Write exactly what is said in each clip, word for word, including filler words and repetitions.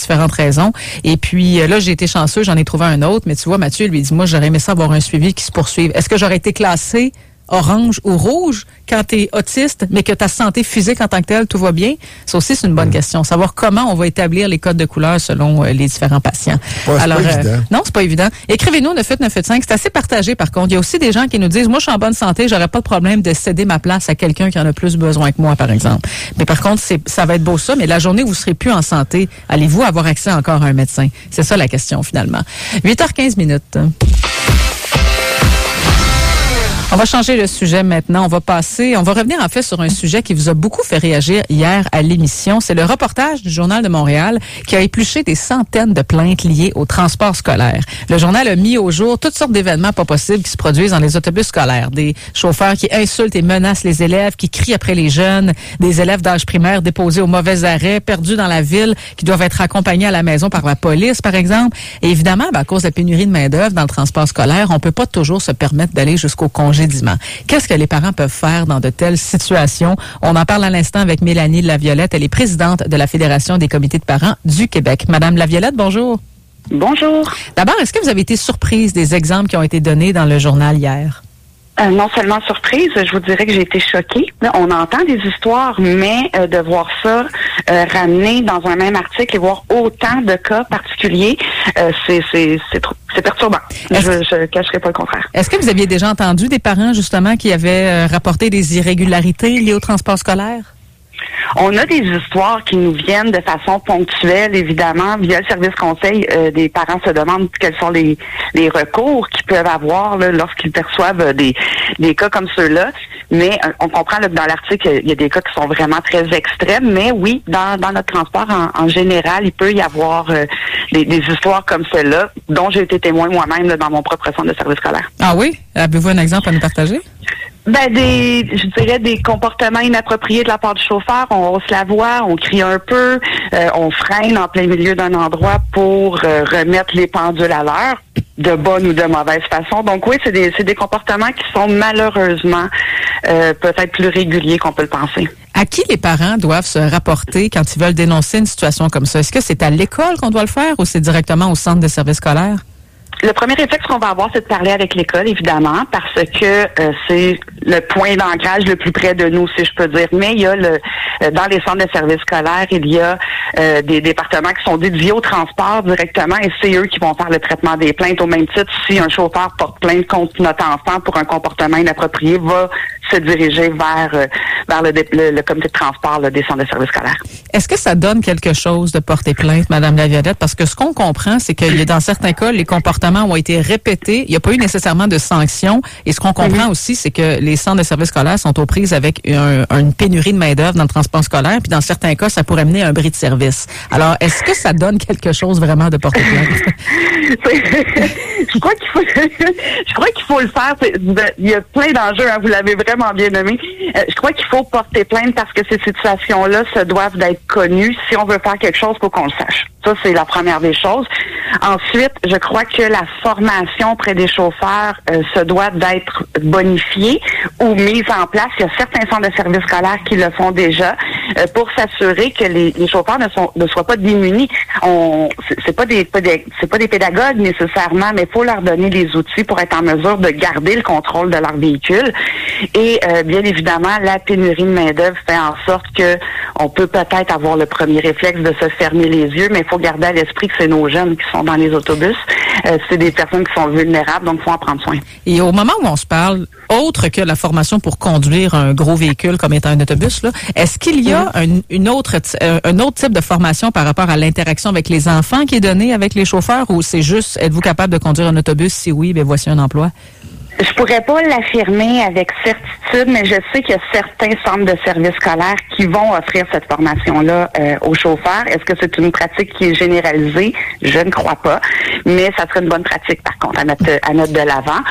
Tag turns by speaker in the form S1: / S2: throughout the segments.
S1: différentes raisons. Et puis là, j'ai été chanceux, j'en ai trouvé un autre. Mais tu vois, Mathieu, lui dit, moi, j'aurais aimé ça avoir un suivi qui se poursuive. Est-ce que j'aurais été classée orange ou rouge quand tu es autiste, mais que ta santé physique en tant que telle, tout va bien? Ça aussi, c'est une bonne mmh. question. Savoir comment on va établir les codes de couleur selon euh, les différents patients.
S2: Ouais,
S1: Alors,
S2: c'est pas euh, évident.
S1: Non, c'est pas évident. Écrivez-nous neuf huit neuf huit cinq. C'est assez partagé, par contre. Il y a aussi des gens qui nous disent, moi, je suis en bonne santé, j'aurais pas de problème de céder ma place à quelqu'un qui en a plus besoin que moi, par exemple. Mais par contre, c'est, ça va être beau ça, mais la journée où vous serez plus en santé, allez-vous avoir accès encore à un médecin? C'est ça la question, finalement. huit heures quinze minutes. On va changer le sujet maintenant. On va passer, on va revenir en fait sur un sujet qui vous a beaucoup fait réagir hier à l'émission. C'est le reportage du Journal de Montréal qui a épluché des centaines de plaintes liées au transport scolaire. Le journal a mis au jour toutes sortes d'événements pas possibles qui se produisent dans les autobus scolaires. Des chauffeurs qui insultent et menacent les élèves, qui crient après les jeunes, des élèves d'âge primaire déposés au mauvais arrêt, perdus dans la ville, qui doivent être accompagnés à la maison par la police, par exemple. Et évidemment, ben, à cause de la pénurie de main-d'œuvre dans le transport scolaire, on peut pas toujours se permettre d'aller jusqu'au congé. Qu'est-ce que les parents peuvent faire dans de telles situations? On en parle à l'instant avec Mélanie Laviolette. Elle est présidente de la Fédération des comités de parents du Québec. Madame Laviolette, bonjour.
S3: Bonjour.
S1: D'abord, est-ce que vous avez été surprise des exemples qui ont été donnés dans le journal hier?
S3: Euh, non seulement surprise, je vous dirais que j'ai été choquée. Là, on entend des histoires, mais euh, de voir ça euh, ramené dans un même article et voir autant de cas particuliers, euh, c'est c'est c'est trop, c'est perturbant. Je je cacherai pas le contraire.
S1: Est-ce que vous aviez déjà entendu des parents justement qui avaient euh, rapporté des irrégularités liées au transport scolaire?
S3: On a des histoires qui nous viennent de façon ponctuelle, évidemment. Via le service conseil, euh, des parents se demandent quels sont les, les recours qu'ils peuvent avoir là, lorsqu'ils perçoivent des, des cas comme ceux-là. Mais euh, on comprend là, que dans l'article, il y a des cas qui sont vraiment très extrêmes. Mais oui, dans, dans notre transport en, en général, il peut y avoir euh, des, des histoires comme celle-là, dont j'ai été témoin moi-même là, dans mon propre centre de service scolaire.
S1: Ah oui? Avez-vous un exemple à nous partager?
S3: Ben des, je dirais des comportements inappropriés de la part du chauffeur. On hausse la voix, on crie un peu, euh, on freine en plein milieu d'un endroit pour euh, remettre les pendules à l'heure, de bonne ou de mauvaise façon. Donc oui, c'est des, c'est des comportements qui sont malheureusement euh, peut-être plus réguliers qu'on peut le penser.
S1: À qui les parents doivent se rapporter quand ils veulent dénoncer une situation comme ça? Est-ce que c'est à l'école qu'on doit le faire ou c'est directement au centre de service scolaire?
S3: Le premier réflexe qu'on va avoir, c'est de parler avec l'école, évidemment, parce que euh, c'est le point d'ancrage le plus près de nous, si je peux dire. Mais il y a le euh, dans les centres de services scolaires, il y a euh, des départements qui sont dédiés au transport directement et c'est eux qui vont faire le traitement des plaintes. Au même titre, si un chauffeur porte plainte contre notre enfant pour un comportement inapproprié, va se diriger vers euh, vers le, le, le comité de transport là, des centres de services scolaires.
S1: Est-ce que ça donne quelque chose de porter plainte, Madame Laviolette? Parce que ce qu'on comprend, c'est qu'il y a dans certains cas, les comportements ont été répétés. Il n'y a pas eu nécessairement de sanctions. Et ce qu'on comprend mm-hmm. aussi, c'est que les centres de services scolaires sont aux prises avec un, une pénurie de main-d'œuvre dans le transport scolaire. Puis dans certains cas, ça pourrait mener à un bris de service. Alors, est-ce que ça donne quelque chose vraiment de porter plainte?
S3: je crois qu'il faut, je crois qu'il faut le faire. Il y a plein d'enjeux. Hein, vous l'avez vraiment bien nommé. Euh, je crois qu'il faut porter plainte parce que ces situations-là se doivent d'être connues. Si on veut faire quelque chose, il faut qu'on le sache. Ça, c'est la première des choses. Ensuite, je crois que la formation auprès des chauffeurs euh, se doit d'être bonifiée ou mise en place. Il y a certains centres de services scolaires qui le font déjà euh, pour s'assurer que les, les chauffeurs ne, sont, ne soient pas démunis. On, c'est, c'est pas des, pas des, c'est pas des pédagogues nécessairement, mais il faut leur donner les outils pour être en mesure de garder le contrôle de leur véhicule. Et euh, bien évidemment, la pénurie de main-d'œuvre fait en sorte que on peut peut-être avoir le premier réflexe de se fermer les yeux, mais il faut garder à l'esprit que c'est nos jeunes qui sont dans les autobus. Euh, c'est des personnes qui sont vulnérables, donc il faut en prendre soin.
S1: Et au moment où on se parle, autre que la formation pour conduire un gros véhicule comme étant un autobus, là, est-ce qu'il y a mm-hmm. un, une autre, un autre type de formation par rapport à l'interaction avec les enfants qui est donnée avec les chauffeurs ou c'est juste, êtes-vous capable de conduire un autobus? Si oui, bien voici un emploi.
S3: Je pourrais pas l'affirmer avec certitude, mais je sais qu'il y a certains centres de services scolaires qui vont offrir cette formation-là euh, aux chauffeurs. Est-ce que c'est une pratique qui est généralisée? Je ne crois pas, mais ça serait une bonne pratique, par contre, à mettre, à mettre de l'avant.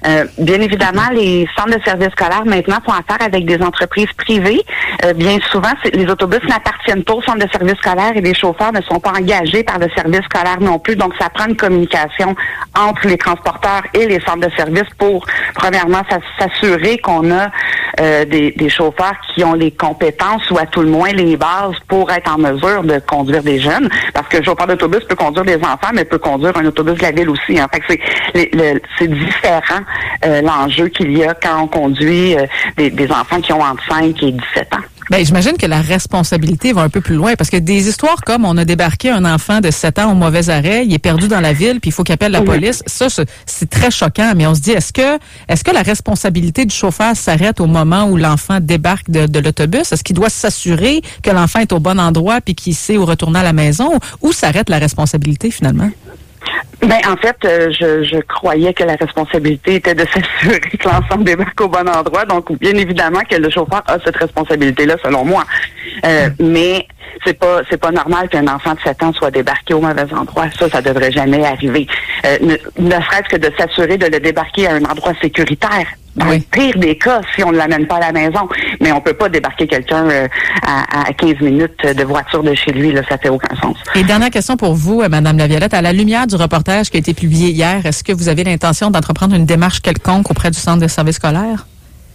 S3: Euh, bien évidemment, les centres de services scolaires maintenant font affaire avec des entreprises privées. Euh, bien souvent, les autobus n'appartiennent pas au centre de services scolaires et les chauffeurs ne sont pas engagés par le service scolaire non plus. Donc, ça prend une communication entre les transporteurs et les centres de services pour, premièrement, s'assurer qu'on a euh, des, des chauffeurs qui ont les compétences ou à tout le moins les bases pour être en mesure de conduire des jeunes. Parce que le chauffeur d'autobus peut conduire des enfants, mais peut conduire un autobus de la ville aussi. Hein. Fait que c'est, les, le, c'est différent euh, l'enjeu qu'il y a quand on conduit euh, des, des enfants qui ont entre cinq et dix-sept ans.
S1: Ben, j'imagine que la responsabilité va un peu plus loin parce que des histoires comme on a débarqué un enfant de sept ans au mauvais arrêt, il est perdu dans la ville puis il faut qu'il appelle la oui. police, ça c'est très choquant, mais on se dit est-ce que est-ce que la responsabilité du chauffeur s'arrête au moment où l'enfant débarque de, de l'autobus? Est-ce qu'il doit s'assurer que l'enfant est au bon endroit puis qu'il sait où retourner à la maison? Où s'arrête la responsabilité finalement?
S3: Ben en fait, euh, je, je croyais que la responsabilité était de s'assurer que l'enfant débarque au bon endroit. Donc, bien évidemment que le chauffeur a cette responsabilité-là, selon moi. Euh, mais c'est pas c'est pas normal qu'un enfant de sept ans soit débarqué au mauvais endroit. Ça, ça devrait jamais arriver. Euh, ne, ne serait-ce que de s'assurer de le débarquer à un endroit sécuritaire. Dans oui. le pire des cas, si on ne l'amène pas à la maison. Mais on peut pas débarquer quelqu'un euh, à, à quinze minutes de voiture de chez lui. Là, ça fait aucun sens. Et
S1: dernière question pour vous, Madame Laviolette. À la lumière du reportage qui a été publié hier, est-ce que vous avez l'intention d'entreprendre une démarche quelconque auprès du centre de services scolaires?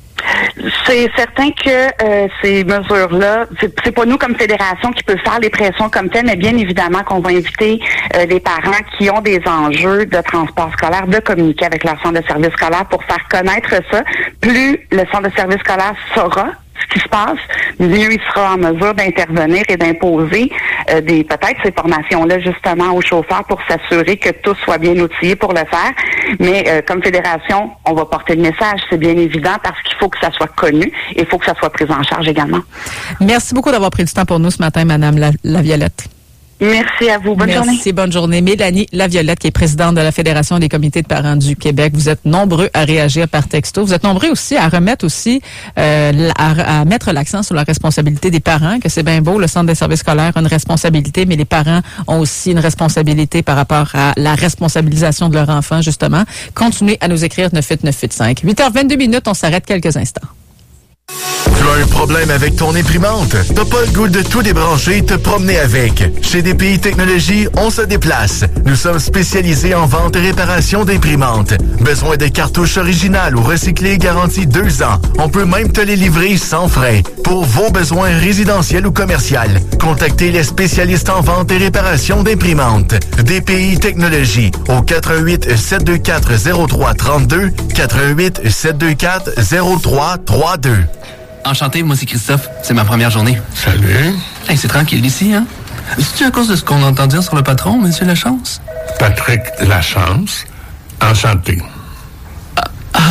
S3: C'est certain que euh, ces mesures-là, c'est, c'est pas nous comme fédération qui peut faire les pressions comme telles, mais bien évidemment qu'on va inviter euh, les parents qui ont des enjeux de transport scolaire de communiquer avec leur centre de service scolaire pour faire connaître ça. Plus le centre de service scolaire saura ce qui se passe, mieux il sera en mesure d'intervenir et d'imposer euh, des peut-être ces formations-là justement aux chauffeurs pour s'assurer que tous soient bien outillés pour le faire. Mais euh, comme fédération, on va porter le message, c'est bien évident, parce qu'il faut que ça soit connu et il faut que ça soit pris en charge également.
S1: Merci beaucoup d'avoir pris du temps pour nous ce matin, Madame La- Laviolette.
S3: Merci à vous. Bonne
S1: Merci,
S3: journée.
S1: Merci, bonne journée. Mélanie Laviolette, qui est présidente de la Fédération des comités de parents du Québec. Vous êtes nombreux à réagir par texto. Vous êtes nombreux aussi à remettre aussi, euh, à, à mettre l'accent sur la responsabilité des parents, que c'est bien beau, le centre des services scolaires a une responsabilité, mais les parents ont aussi une responsabilité par rapport à la responsabilisation de leur enfant, justement. Continuez à nous écrire neuf huit neuf huit cinq. huit heures vingt-deux minutes, on s'arrête quelques instants.
S2: Tu as un problème avec ton imprimante? T'as pas le goût de tout débrancher et te promener avec? Chez D P I Technologies, on se déplace. Nous sommes spécialisés en vente et réparation d'imprimantes. Besoin de cartouches originales ou recyclées garanties deux ans. On peut même te les livrer sans frais. Pour vos besoins résidentiels ou commerciaux, contactez les spécialistes en vente et réparation d'imprimantes. D P I Technologies au quatre un huit, sept deux quatre, zéro trois trois deux, quatre un huit, sept deux quatre, zéro trois trois deux.
S4: Enchanté, moi c'est Christophe. C'est ma première journée.
S5: Salut.
S4: Hey, c'est tranquille ici, hein? C'est-tu à cause de ce qu'on entend dire sur le patron, Monsieur Lachance?
S5: Patrick Lachance. Enchanté.
S4: Ah. ah.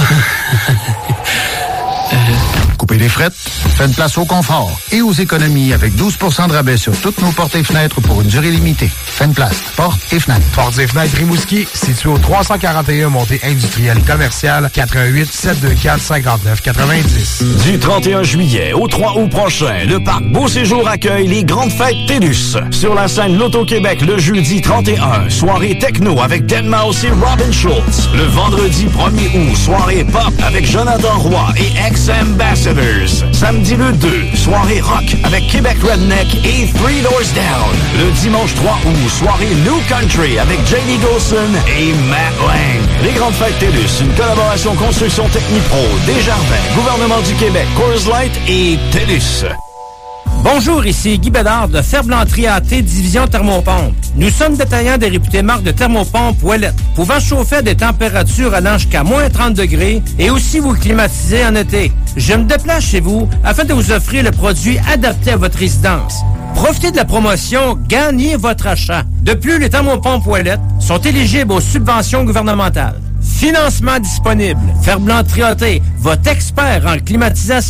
S4: euh...
S6: Coupez les frettes, faites place au confort et aux économies avec douze pour cent de rabais sur toutes nos portes et fenêtres pour une durée limitée. Faites place, portes et fenêtres.
S7: Portes et fenêtres Rimouski, situé au trois cent quarante et un montée industrielle commerciale, quatre un huit, sept deux quatre, cinq neuf neuf zéro.
S8: Du trente et un juillet au trois août prochain, le parc Beau Séjour accueille les grandes fêtes TELUS. Sur la scène Loto-Québec le jeudi trente et un, soirée techno avec deadmau et Robin Schultz. Le vendredi premier août, soirée pop avec Jonathan Roy et Ex-Ambassadors. Samedi le deux, soirée rock avec Québec Redneck et Three Doors Down. Le dimanche trois août, soirée New Country avec Jamie Golson et Matt Lang. Les grandes fêtes TELUS, une collaboration Construction Technipro, Desjardins, Gouvernement du Québec, Coors Light et TELUS.
S9: Bonjour, ici Guy Bédard de Ferblanterie A T Division Thermopompe. Nous sommes détaillants des réputées marques de thermopompe Ouellette, pouvant chauffer à des températures allant jusqu'à moins trente degrés et aussi vous climatiser en été. Je me déplace chez vous afin de vous offrir le produit adapté à votre résidence. Profitez de la promotion Gagnez votre achat. De plus, les thermopompes Ouellette sont éligibles aux subventions gouvernementales. Financement disponible. Ferblanterie A T, votre expert en climatisation.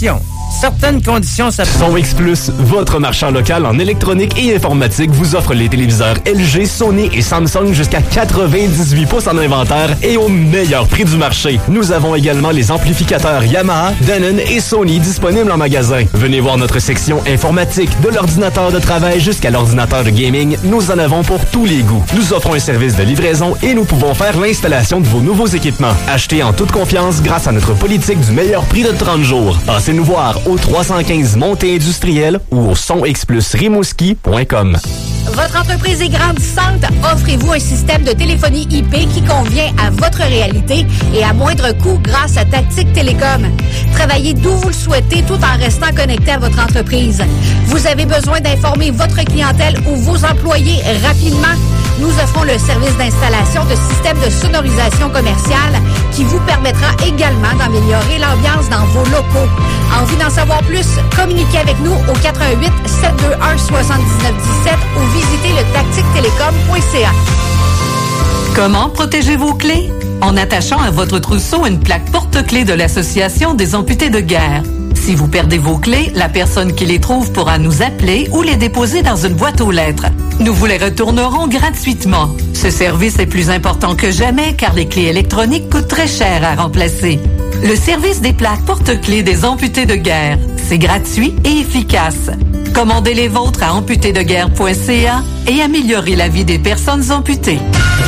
S9: Certaines conditions s'appliquent.
S10: Son X Plus, votre marchand local en électronique et informatique, vous offre les téléviseurs L G, Sony et Samsung jusqu'à quatre-vingt-dix-huit pouces en inventaire et au meilleur prix du marché. Nous avons également les amplificateurs Yamaha, Denon et Sony disponibles en magasin. Venez voir notre section informatique, de l'ordinateur de travail jusqu'à l'ordinateur de gaming. Nous en avons pour tous les goûts. Nous offrons un service de livraison et nous pouvons faire l'installation de vos nouveaux équipements. Achetez en toute confiance grâce à notre politique du meilleur prix de trente jours. Passez nous voir au trois cent quinze Montée Industrielle ou au son x plus rimouski point com.
S11: Votre entreprise est grandissante? Offrez-vous un système de téléphonie I P qui convient à votre réalité et à moindre coût grâce à Tactique Télécom. Travaillez d'où vous le souhaitez tout en restant connecté à votre entreprise. Vous avez besoin d'informer votre clientèle ou vos employés rapidement? Nous offrons le service d'installation de systèmes de sonorisation commerciale qui vous permettra également d'améliorer l'ambiance dans vos locaux. Envie d'en savoir plus? Communiquez avec nous au quatre un huit, sept deux un, sept neuf un sept ou visitez le tactique télécom point c a.
S12: Comment protéger vos clés? En attachant à votre trousseau une plaque porte-clés de l'Association des amputés de guerre. Si vous perdez vos clés, la personne qui les trouve pourra nous appeler ou les déposer dans une boîte aux lettres. Nous vous les retournerons gratuitement. Ce service est plus important que jamais car les clés électroniques coûtent très cher à remplacer. Le service des plaques porte-clés des amputés de guerre. C'est gratuit et efficace. Commandez les vôtres à amputés de guerre point c a et améliorez la vie des personnes amputées.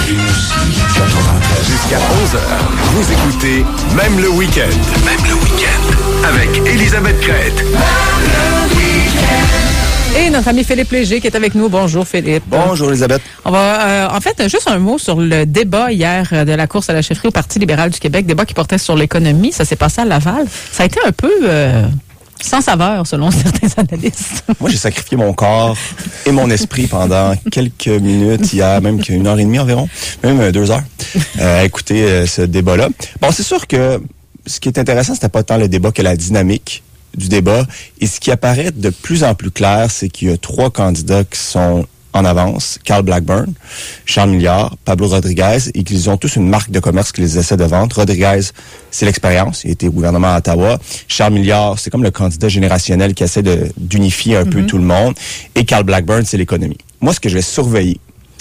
S13: Jusqu'à onze heures, vous écoutez Même le week-end. Même le week-end. Avec Elisabeth Crête.
S1: Et notre ami Philippe Léger qui est avec nous. Bonjour Philippe.
S14: Bonjour Elisabeth.
S1: On va, euh, en fait, juste un mot sur le débat hier de la course à la chefferie au Parti libéral du Québec, débat qui portait sur l'économie. Ça s'est passé à Laval. Ça a été un peu euh, sans saveur, selon certains analystes.
S14: Moi, j'ai sacrifié mon corps et mon esprit pendant quelques minutes, hier, même qu'une heure et demie environ, même euh, deux heures, euh, à écouter euh, ce débat-là. Bon, c'est sûr que ce qui est intéressant, c'était pas tant le débat que la dynamique du débat. Et ce qui apparaît de plus en plus clair, c'est qu'il y a trois candidats qui sont en avance. Carl Blackburn, Charles Milliard, Pablo Rodriguez, et qu'ils ont tous une marque de commerce qu'ils essaient de vendre. Rodriguez, c'est l'expérience. Il était au gouvernement à Ottawa. Charles Milliard, c'est comme le candidat générationnel qui essaie de, d'unifier un mm-hmm. peu tout le monde. Et Carl Blackburn, c'est l'économie. Moi, ce que je vais surveiller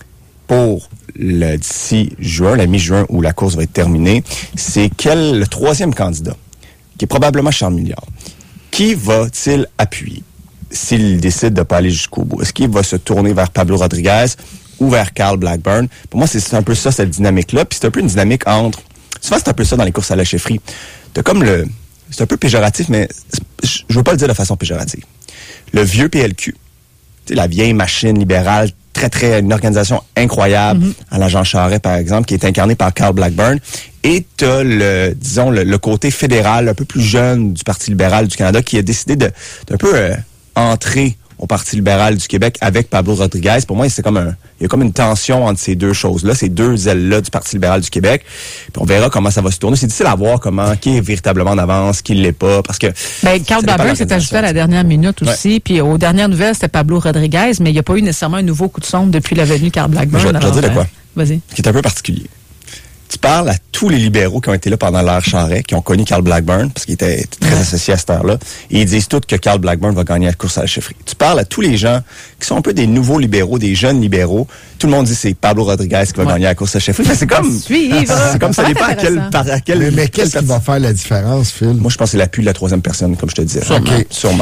S14: pour le d'ici juin, la mi-juin où la course va être terminée, c'est quel le troisième candidat, qui est probablement Charles Milliard. Qui va-t-il appuyer s'il décide de pas aller jusqu'au bout? Est-ce qu'il va se tourner vers Pablo Rodriguez ou vers Carl Blackburn? Pour moi, c'est un peu ça, cette dynamique-là. Puis c'est un peu une dynamique entre... Souvent, c'est un peu ça dans les courses à la chefferie. T'as comme le... C'est un peu péjoratif, mais je veux pas le dire de façon péjorative. Le vieux P L Q, tu sais, la vieille machine libérale, très, très... une organisation incroyable, mm-hmm. à la Jean Charest, par exemple, qui est incarnée par Carl Blackburn. Et t'as le, disons, le, le côté fédéral, un peu plus jeune du Parti libéral du Canada, qui a décidé de d'un peu euh, entrer au Parti libéral du Québec avec Pablo Rodriguez. Pour moi, c'est comme un, il y a comme une tension entre ces deux choses-là, ces deux ailes-là du Parti libéral du Québec. Puis on verra comment ça va se tourner. C'est difficile à voir comment, qui est véritablement en avance, qui ne l'est pas, parce que...
S1: Ben, Carl Blackburn s'est ajouté à la dernière minute aussi, ouais. Puis aux dernières nouvelles, c'était Pablo Rodriguez, mais il n'y a pas eu nécessairement un nouveau coup de sonde depuis la venue de Carl Blackburn.
S14: Je vais te dire de quoi?
S1: Vas-y.
S14: Qui est un peu particulier. Tu parles à tous les libéraux qui ont été là pendant l'ère Charest, qui ont connu Carl Blackburn, parce qu'il était très ouais. associé à cette heure-là, et ils disent tous que Carl Blackburn va gagner la course à la chefferie. Tu parles à tous les gens qui sont un peu des nouveaux libéraux, des jeunes libéraux, tout le monde dit que c'est Pablo Rodriguez qui va ouais. gagner la course à la chefferie. Mais c'est comme... C'est comme ça dépend à quel... Par, à quel
S15: mais mais qu'est-ce qui va faire la différence, Phil?
S14: Moi, je pense que c'est l'appui de la troisième personne, comme je te disais.
S1: Sûrement.
S14: Okay. Sûrement.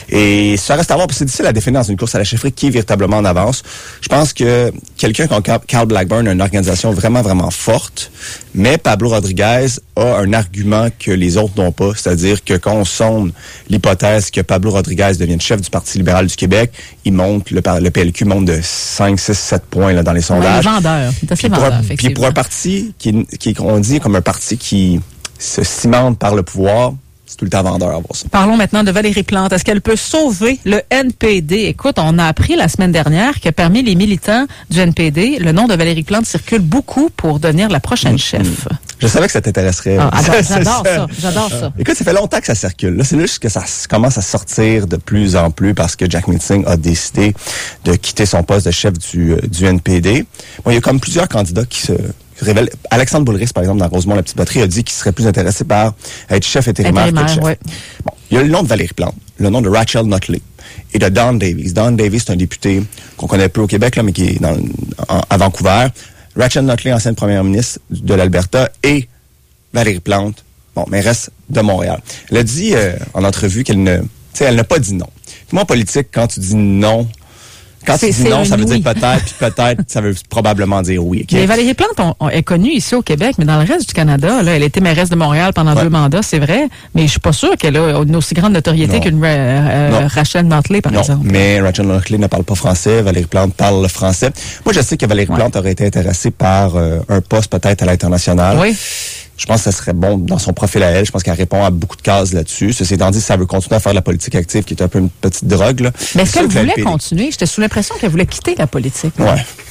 S14: Et ça reste à voir, parce que c'est difficile à définir dans une course à la chefferie qui est véritablement en avance. Je pense que quelqu'un comme Carl Blackburn a une organisation vraiment, vraiment forte, mais Pablo Rodriguez a un argument que les autres n'ont pas, c'est-à-dire que quand on sonde l'hypothèse que Pablo Rodriguez devienne chef du Parti libéral du Québec, il monte, le, le P L Q monte de cinq, six, sept points là, dans les sondages.
S1: Ouais, vendeur. C'est assez
S14: puis
S1: vendeur,
S14: pour,
S1: effectivement.
S14: Puis pour un parti qui, qui, on dit comme un parti qui se cimente par le pouvoir, c'est tout le temps vendeur à voir ça.
S1: Parlons maintenant de Valérie Plante. Est-ce qu'elle peut sauver le N P D? Écoute, on a appris la semaine dernière que parmi les militants du N P D, le nom de Valérie Plante circule beaucoup pour devenir la prochaine mmh, chef.
S14: Mmh. Je savais que ça t'intéresserait.
S1: Ah, j'adore ça, j'adore ça.
S14: Écoute, ça fait longtemps que ça circule. Là, c'est juste que ça commence à sortir de plus en plus parce que Jack Meeting a décidé de quitter son poste de chef du, du N P D. Bon, il y a comme plusieurs candidats qui se révèle. Alexandre Boulris, par exemple, dans Rosemont, la petite batterie, a dit qu'il serait plus intéressé par être chef intérimaire que chef.
S1: Ouais.
S14: Bon, il y a le nom de Valérie Plante, le nom de Rachel Notley et de Don Davies. Don Davies, c'est un député qu'on connaît peu au Québec, là, mais qui est dans, en, à Vancouver. Rachel Notley, ancienne première ministre de l'Alberta, et Valérie Plante, bon, mairesse de Montréal. Elle a dit euh, en entrevue qu'elle ne, tu sais, elle n'a pas dit non. Moi, en politique, quand tu dis non, quand tu dis non, ça veut
S1: oui.
S14: dire peut-être, puis peut-être, ça veut probablement dire oui. Okay?
S1: Mais Valérie Plante on, on est connue ici au Québec, mais dans le reste du Canada, là, elle était mairesse de Montréal pendant ouais. deux mandats, c'est vrai, mais je suis pas sûre qu'elle a une aussi grande notoriété non. qu'une euh, Rachel Notley, par
S14: non.
S1: exemple.
S14: Mais Rachel Notley ne parle pas français, Valérie Plante parle le français. Moi, je sais que Valérie ouais. Plante aurait été intéressée par euh, un poste peut-être à l'international.
S1: Oui.
S14: Je pense que ça serait bon dans son profil à elle. Je pense qu'elle répond à beaucoup de cases là-dessus. Ceci étant dit, ça veut continuer à faire de la politique active, qui est un peu une petite drogue. Là.
S1: Mais est-ce qu'elle voulait
S14: L P D...
S1: continuer? J'étais sous l'impression qu'elle voulait quitter la politique.
S14: Ouais.